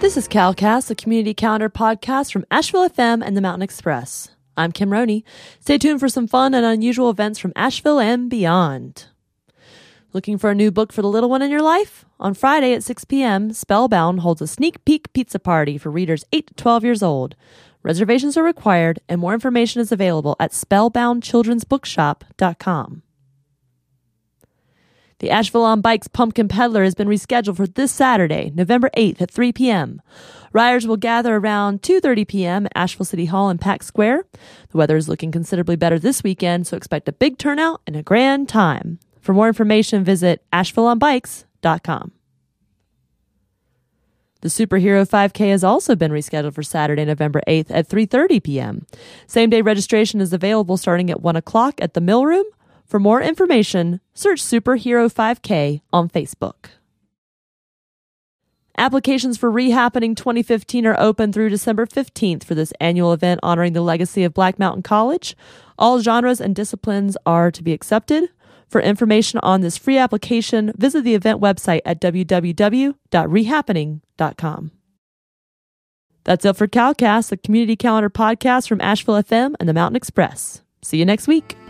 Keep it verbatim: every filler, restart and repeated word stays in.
This is CalCast, the community calendar podcast from Asheville F M and the Mountain Express. I'm Kim Roney. Stay tuned for some fun and unusual events from Asheville and beyond. Looking for a new book for the little one in your life? On Friday at six p.m., Spellbound holds a sneak peek pizza party for readers eight to twelve years old. Reservations are required, and more information is available at spellbound children's bookshop dot com. The Asheville on Bikes Pumpkin Peddler has been rescheduled for this Saturday, November eighth at three p.m. Riders will gather around two thirty p.m. at Asheville City Hall and Pack Square. The weather is looking considerably better this weekend, so expect a big turnout and a grand time. For more information, visit asheville on bikes dot com. The Superhero five K has also been rescheduled for Saturday, November eighth at three thirty p.m. Same-day registration is available starting at one o'clock at the Mill Room. For more information, search Superhero five K on Facebook. Applications for Rehappening twenty fifteen are open through December fifteenth for this annual event honoring the legacy of Black Mountain College. All genres and disciplines are to be accepted. For information on this free application, visit the event website at w w w dot rehappening dot com. That's it for CalCast, the community calendar podcast from Asheville F M and the Mountain Express. See you next week.